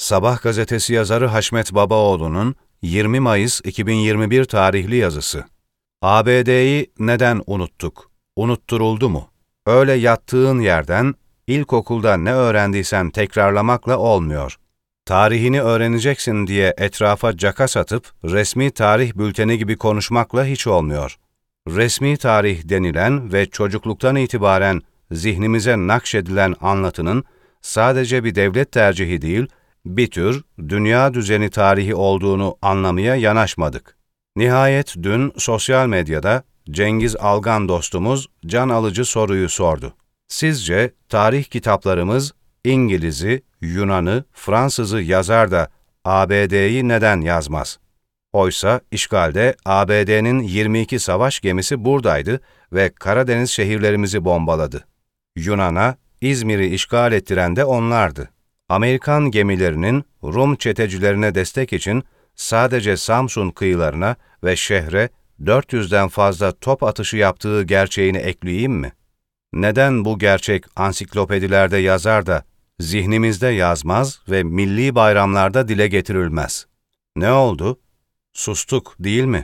Sabah gazetesi yazarı Haşmet Babaoğlu'nun 20 Mayıs 2021 tarihli yazısı. ABD'yi neden unuttuk? Unutturuldu mu? Öyle yattığın yerden, ilkokulda ne öğrendiysen tekrarlamakla olmuyor. Tarihini öğreneceksin diye etrafa caka satıp, resmi tarih bülteni gibi konuşmakla hiç olmuyor. Resmi tarih denilen ve çocukluktan itibaren zihnimize nakşedilen anlatının, sadece bir devlet tercihi değil, bir tür dünya düzeni tarihi olduğunu anlamaya yanaşmadık. Nihayet dün sosyal medyada Cengiz Algan dostumuz can alıcı soruyu sordu. Sizce tarih kitaplarımız İngiliz'i, Yunan'ı, Fransız'ı yazar da ABD'yi neden yazmaz? Oysa işgalde ABD'nin 22 savaş gemisi buradaydı ve Karadeniz şehirlerimizi bombaladı. Yunan'a İzmir'i işgal ettiren de onlardı. Amerikan gemilerinin Rum çetecilerine destek için sadece Samsun kıyılarına ve şehre 400'den fazla top atışı yaptığı gerçeğini ekleyeyim mi? Neden bu gerçek ansiklopedilerde yazar da zihnimizde yazmaz ve milli bayramlarda dile getirilmez? Ne oldu? Sustuk değil mi?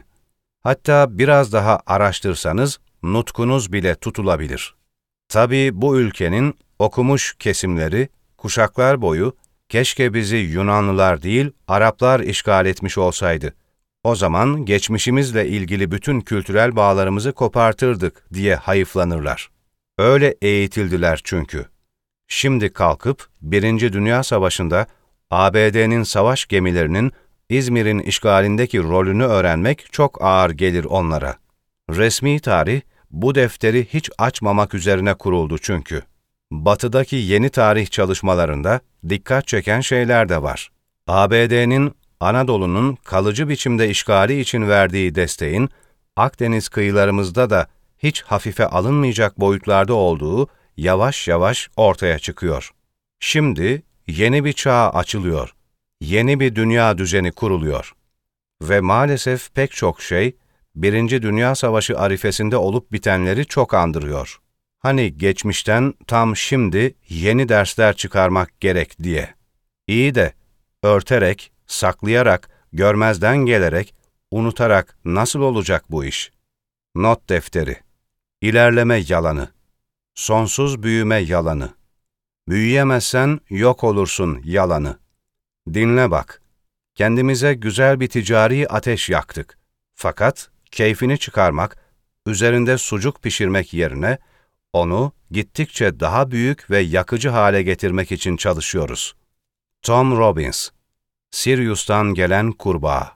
Hatta biraz daha araştırsanız nutkunuz bile tutulabilir. Tabii bu ülkenin okumuş kesimleri kuşaklar boyu keşke bizi Yunanlılar değil Araplar işgal etmiş olsaydı. O zaman geçmişimizle ilgili bütün kültürel bağlarımızı kopartırdık diye hayıflanırlar. Öyle eğitildiler çünkü. Şimdi kalkıp 1. Dünya Savaşı'nda ABD'nin savaş gemilerinin İzmir'in işgalindeki rolünü öğrenmek çok ağır gelir onlara. Resmi tarih bu defteri hiç açmamak üzerine kuruldu çünkü. Batı'daki yeni tarih çalışmalarında dikkat çeken şeyler de var. ABD'nin Anadolu'nun kalıcı biçimde işgali için verdiği desteğin Akdeniz kıyılarımızda da hiç hafife alınmayacak boyutlarda olduğu yavaş yavaş ortaya çıkıyor. Şimdi yeni bir çağ açılıyor. Yeni bir dünya düzeni kuruluyor. Ve maalesef pek çok şey, 1. Dünya Savaşı arifesinde olup bitenleri çok andırıyor. Hani geçmişten tam şimdi yeni dersler çıkarmak gerek diye. İyi de örterek, saklayarak, görmezden gelerek, unutarak nasıl olacak bu iş? Not defteri. İlerleme yalanı. Sonsuz büyüme yalanı. Büyüyemezsen yok olursun yalanı. Dinle bak. Kendimize güzel bir ticari ateş yaktık. Fakat keyfini çıkarmak, üzerinde sucuk pişirmek yerine onu gittikçe daha büyük ve yakıcı hale getirmek için çalışıyoruz. Tom Robbins. Sirius'tan gelen kurbağa.